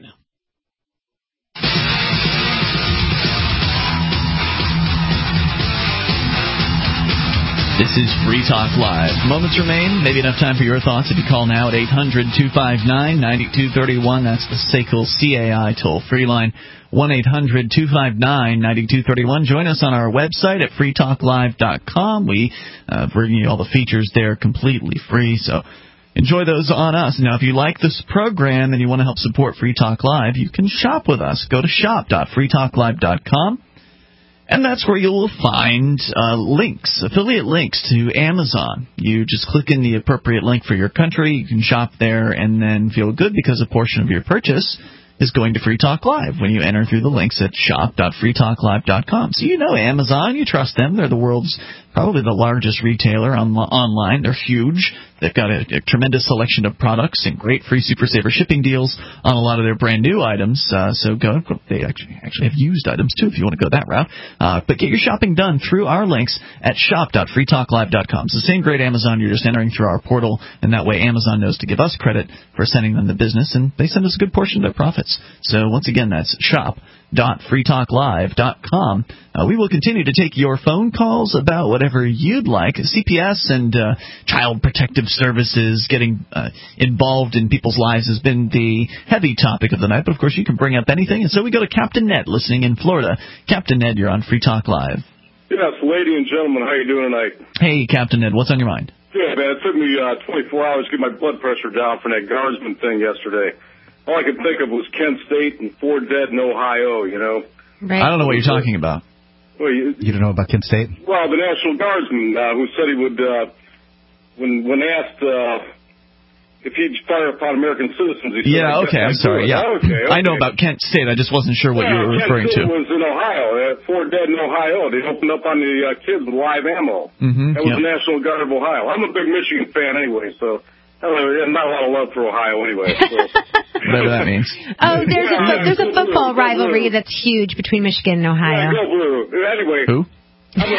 This is Free Talk Live. Moments remain. Maybe enough time for your thoughts if you call now at eight hundred, two five nine, nine two three one. That's the S A C L C A I toll-free line, one eight hundred, two five nine, nine two three one. Join us on our website at free talk live dot com. We uh, bring you all the features there completely free, so enjoy those on us. Now, if you like this program and you want to help support Free Talk Live, you can shop with us. Go to shop dot free talk live dot com. And that's where you'll find uh, links, affiliate links to Amazon. You just click in the appropriate link for your country. You can shop there and then feel good because a portion of your purchase is going to Free Talk Live when you enter through the links at shop dot free talk live dot com. So you know Amazon. You trust them. They're the world's probably the largest retailer on, online. They're huge. They've got a, a tremendous selection of products and great free Super Saver shipping deals on a lot of their brand new items. Uh, so go. They actually actually have used items too if you want to go that route. Uh, but get your shopping done through our links at shop dot free talk live dot com. It's the same great Amazon. You're just entering through our portal, and that way Amazon knows to give us credit for sending them the business, and they send us a good portion of their profits. So once again, that's shop dot free talk live dot com. Uh, we will continue to take your phone calls about whatever you'd like. C P S and uh, Child Protective Services getting uh, involved in people's lives has been the heavy topic of the night, but of course you can bring up anything, and so we go to Captain Ned listening in Florida. Captain Ned, you're on Free Talk Live. Yes, ladies and gentlemen, how you doing tonight? Hey, Captain Ned, what's on your mind? Yeah, man, it took me uh, twenty-four hours to get my blood pressure down from that guardsman thing yesterday. All I could think of was Kent State and four dead in Ohio, you know. Right. I don't know what you're talking about. Well, you, you don't know about Kent State? Well, the National Guardsman uh, who said he would, uh, when when asked uh, if he'd fire upon American citizens, he said, yeah, okay, I'm sorry, yeah. Okay, okay. I know about Kent State. I just wasn't sure what yeah, you were referring Kent State to. was in Ohio. Uh, four dead in Ohio. They opened up on the uh, kids with live ammo. Mm-hmm, that was yep. the National Guard of Ohio. I'm a big Michigan fan anyway, so... Not a lot of love for Ohio anyway. So. Whatever that means. Oh, there's a there's a football rivalry that's huge between Michigan and Ohio. Yeah, go blue. Anyway. Who? I'm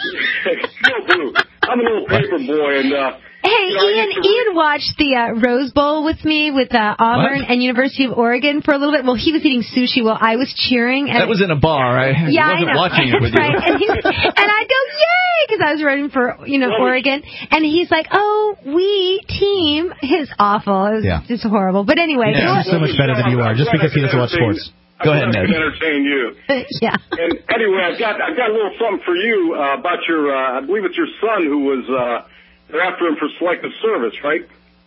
a, go blue. I'm a little paper boy, and uh, Hey, you know, Ian, Ian watched the uh, Rose Bowl with me with uh, Auburn what? and University of Oregon for a little bit. Well, he was eating sushi while I was cheering. And that was in a bar. I yeah, wasn't I know. watching it with right. you. And, he, and I go, yay, because I was running for, you know, Oregon. And he's like, oh, we team. It's awful. It was yeah. just horrible. But anyway. Yeah, he's so much better than you are, just because he doesn't watch sports. Go ahead, Ned. I can entertain you. yeah. And anyway, I've got I've got a little something for you uh, about your. Uh, I believe it's your son who was. Uh, they're after him for selective service, right?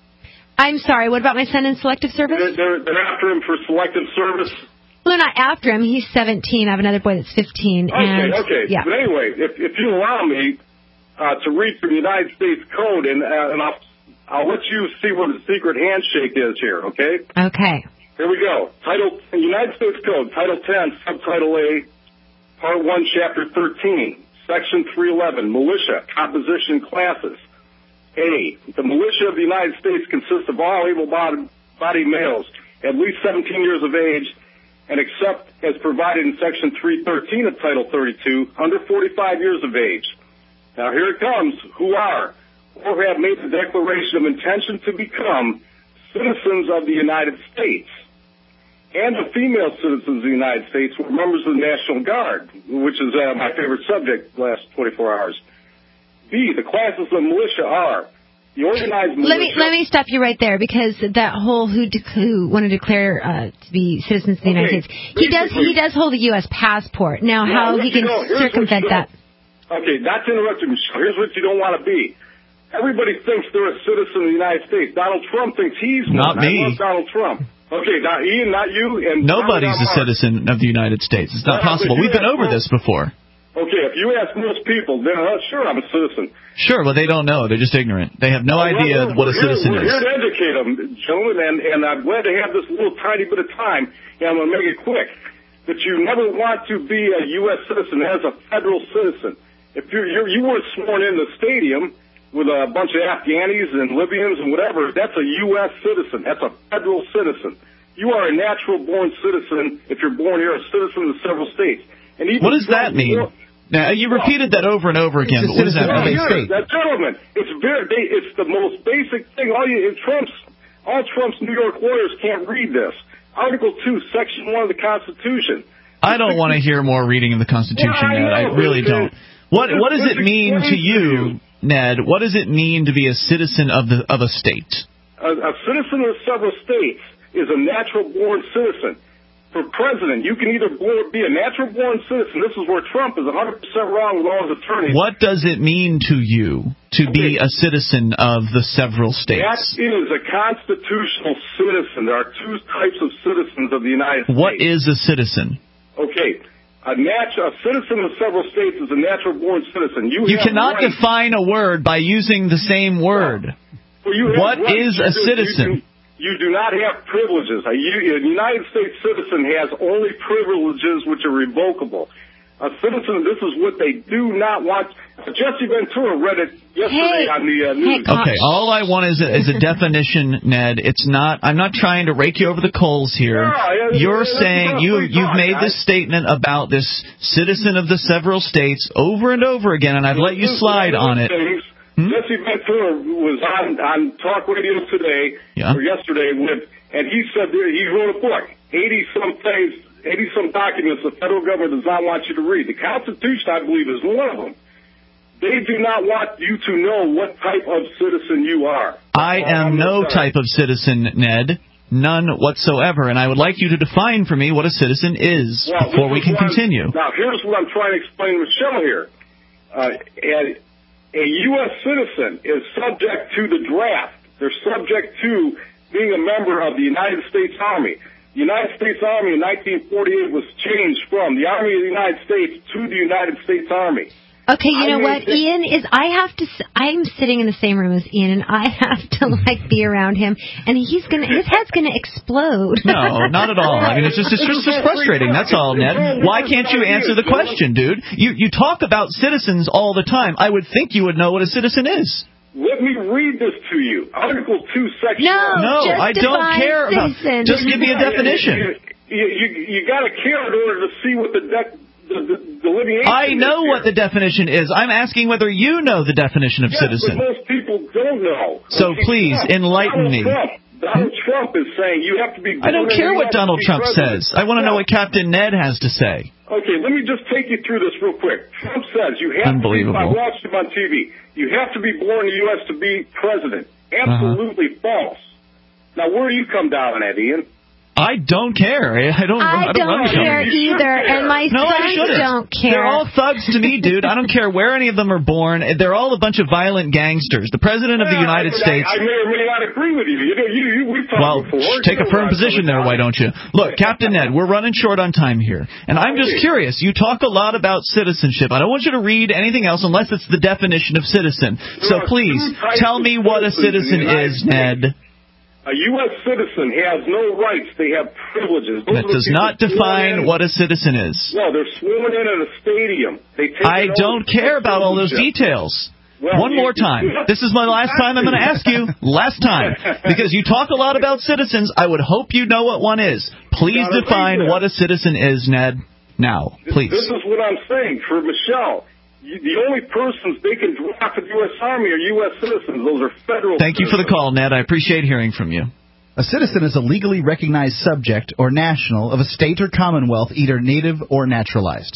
I'm sorry. What about my son in selective service? They're, they're, they're after him for selective service. Well, they're not after him. He's seventeen. I have another boy that's fifteen. Okay, and, okay. Yeah. But anyway, if if you allow me uh, to read through the United States Code, and uh, and I'll I'll let you see what the secret handshake is here. Okay. Okay. Here we go. Title United States Code, Title ten, Subtitle A, Part one, Chapter thirteen, Section three eleven, Militia, Composition, Classes. A, the militia of the United States consists of all able-bodied males at least seventeen years of age, and except as provided in Section three thirteen of Title thirty-two, under forty-five years of age. Now here it comes, who are or have made the declaration of intention to become citizens of the United States. And the female citizens of the United States who are members of the National Guard, which is uh, my favorite subject the last twenty-four hours. B, the classes of militia are the organized militia. Let me let me stop you right there, because that whole who de- who want to declare uh, to be citizens of the United Okay, States, he does he does hold a U S passport. Now, Now, how let he you can know, here's circumvent what you that? don't- Okay, not to interrupt you, Michelle. Here's what you don't want to be. Everybody thinks they're a citizen of the United States. Donald Trump thinks he's Not one. me. I love Donald Trump. Okay, not Ian, not you, and Nobody's probably a not Mark. citizen of the United States. It's not Well, possible. if you We've been ask over most- this before. Okay, if you ask most people, then uh, sure, I'm a citizen. Sure, but they don't know. They're just ignorant. They have no Well, idea we're- what a we're here- citizen we're is. here to educate them, gentlemen, and, and I'm glad to have this little tiny bit of time, and I'm going to make it quick. That you never want to be a U S citizen as a federal citizen. If you're, you're, you weren't sworn in the stadium with a bunch of Afghanis and Libyans and whatever, that's a U S citizen. That's a federal citizen. You are a natural-born citizen if you're born here, a citizen of several states. And even What does that mean? Now, you repeated that over and over again, but what does that Well, mean? here, that gentleman, it's very, they, it's the most basic thing. All you, Trump's, all Trump's New York lawyers can't read this. Article two, Section one of the Constitution. I don't want to hear more reading of the Constitution, Yeah, I Ned. I know, really but it- don't. What but What does this it mean to explains to you, Ned? What does it mean to be a citizen of the of a state? A, a citizen of several states is a natural-born citizen. For president, you can either born, be a natural-born citizen. This is where Trump is one hundred percent wrong with all his attorneys. What does it mean to you to be a citizen of the several That states? is a constitutional citizen. There are two types of citizens of the United States. What is a citizen? Okay. A, natu- a citizen of several states is a natural-born citizen. You, You have cannot rights. define a word by using the same word. Well, you have What rights. is a You do- citizen? You do, you do not have privileges. A, U- a United States citizen has only privileges which are revocable. A citizen, this is what they do not want. Jesse Ventura read it yesterday Hey. on the uh, news. Okay, all I want is a, is a definition, Ned. It's not. I'm not trying to rake you over the coals here. Yeah, yeah, You're yeah, saying that's you free you've talk, made guys. this statement about this citizen of the several states over and over again, and I've let you slide on it. Hmm? Jesse Ventura was on, on talk radio today, Yeah. or yesterday, with, and he said there, he wrote a book, eighty some things, eighty some documents the federal government does not want you to read. The Constitution, I believe, is one of them. They do not want you to know what type of citizen you are. I am no type of citizen, Ned. None whatsoever, and I would like you to define for me what a citizen is Well, before this we is can what I'm- continue. Now, here's what I'm trying to explain to Michelle here. Uh, and a U S citizen is subject to the draft. They're subject to being a member of the United States Army. The United States Army in nineteen forty-eight was changed from the Army of the United States to the United States Army. Okay, you I know may what, think- Ian is. I have to. s- I'm sitting in the same room as Ian, and I have to like be around him, and he's gonna. His head's gonna explode. No, not at all. I mean, it's just it's just, just frustrating. That's all, Ned. Why can't you answer the question, dude? You you talk about citizens all the time. I would think you would know what a citizen is. Let me read this to you. Article two, Section No, one. No, just I don't define care about. citizen. Just give me a definition. You, you, you got to care in order to see what the dec the, the delineation I know is what the here. definition is. I'm asking whether you know the definition of Yes, citizen. but most people don't know. So Okay, please, Trump, enlighten Donald me. Trump, Donald Trump is saying you have to be. I don't born in care the what U S to Donald be Trump president. says. I want to know No. what Captain Ned has to say. Okay, let me just take you through this real quick. Trump says you have to be, I Unbelievable. watched him on T V, you have to be born in the U S to be president. Absolutely false. Now, where do you come down on that, Ian? I don't care. I don't. I I don't, don't run the care company. either, and my No, I sons shouldn't. don't care. They're all thugs to me, dude. I don't care where any of them are born. They're all a bunch of violent gangsters. The president of the Yeah, United I, States. I, I may or may not agree with you. You know, you, you we've talked Well, before. sh- take You a know firm where I'm position coming there, from. why don't you? Look, Captain Ned, we're running short on time here. And I'm just curious. You talk a lot about citizenship. I don't want you to read anything else unless it's the definition of citizen. There So are please, two types tell of me what a citizens in citizen the United is, States. Ned. A U S citizen has no rights. They have privileges. Those That does not define what a citizen is. No, they're sworn in at a stadium. They take I don't care about all those details. Well, One you- more time. This is my last time I'm going to ask you. Last time. Because you talk a lot about citizens. I would hope you know what one is. Please Gotta define read that. what a citizen is, Ned. Now, please. This is what I'm saying for Michelle. You, the only persons they can draft for the U S Army are U S citizens. Those are federal Thank you for the call, Ned. I appreciate hearing from you. A citizen is a legally recognized subject or national of a state or commonwealth, either native or naturalized.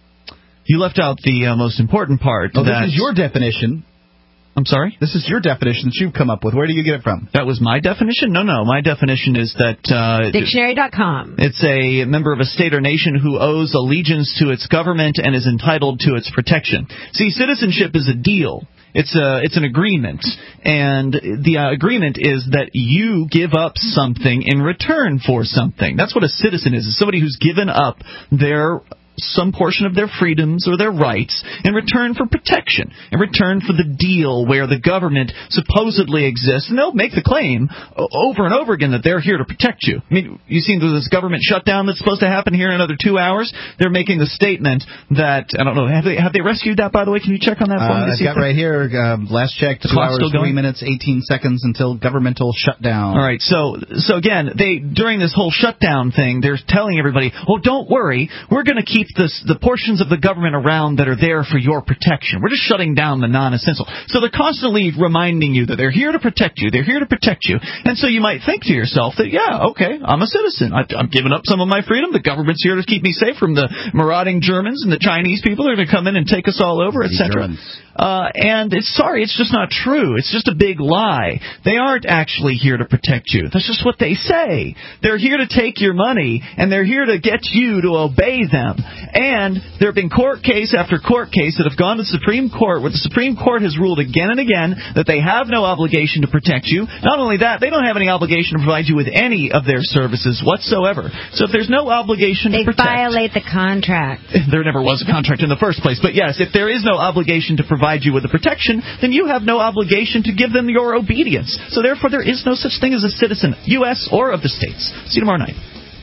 You left out the uh, most important part. Oh, that this is your definition. I'm sorry? This is your definition that you've come up with. Where do you get it from? That was my definition? No, no. My definition is that... Uh, Dictionary dot com. It's a member of a state or nation who owes allegiance to its government and is entitled to its protection. See, citizenship is a deal. It's a it's an agreement, and the uh, agreement is that you give up something in return for something. That's what a citizen is. It's somebody who's given up their some portion of their freedoms or their rights in return for protection, in return for the deal where the government supposedly exists. And they'll make the claim over and over again that they're here to protect you. I mean, you've seen this government shutdown that's supposed to happen here in another two hours. They're making the statement that, I don't know, have they have they rescued that, by the way? Can you check on that for me? Uh, I've got right here, uh, last check, two hours, three minutes, eighteen seconds until governmental shutdown. All right, so so again, they during this whole shutdown thing, they're telling everybody, oh, don't worry, we're going to keep this, the portions of the government around that are there for your protection. We're just shutting down the non-essential. So they're constantly reminding you that they're here to protect you. They're here to protect you. And so you might think to yourself that, yeah, okay, I'm a citizen. I, I'm giving up some of my freedom. The government's here to keep me safe from the marauding Germans and the Chinese people. They're going to come in and take us all over, et cetera. Uh, and it's sorry, it's just not true. It's just a big lie. They aren't actually here to protect you. That's just what they say. They're here to take your money, and they're here to get you to obey them. And there have been court case after court case that have gone to the Supreme Court, where the Supreme Court has ruled again and again that they have no obligation to protect you. Not only that, they don't have any obligation to provide you with any of their services whatsoever. So if there's no obligation They to protect... violate the contract. There never was a contract in the first place. But yes, if there is no obligation to provide you with the protection, then you have no obligation to give them your obedience. So therefore, there is no such thing as a citizen, U S or of the states. See you tomorrow night.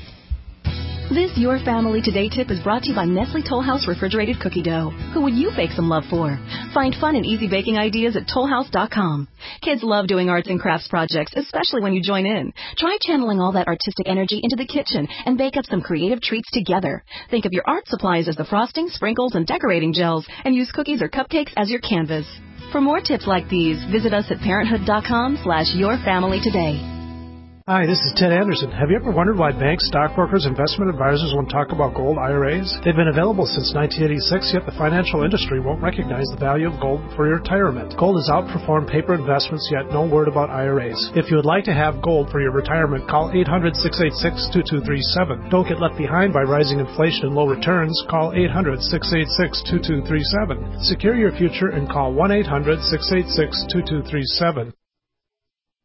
This Your Family Today tip is brought to you by Nestle Toll House Refrigerated Cookie Dough. Who would you bake some love for? Find fun and easy baking ideas at toll house dot com. Kids love doing arts and crafts projects, especially when you join in. Try channeling all that artistic energy into the kitchen and bake up some creative treats together. Think of your art supplies as the frosting, sprinkles, and decorating gels, and use cookies or cupcakes as your canvas. For more tips like these, visit us at parenthood dot com slash your family today. Hi, this is Ted Anderson. Have you ever wondered why banks, stockbrokers, investment advisors won't talk about gold I R As? They've been available since nineteen eighty-six, yet the financial industry won't recognize the value of gold for your retirement. Gold has outperformed paper investments, yet no word about I R As. If you would like to have gold for your retirement, call eight hundred, six eight six, two two three seven. Don't get left behind by rising inflation and low returns. Call eight hundred, six eight six, two two three seven. Secure your future and call one eight hundred, six eight six, two two three seven.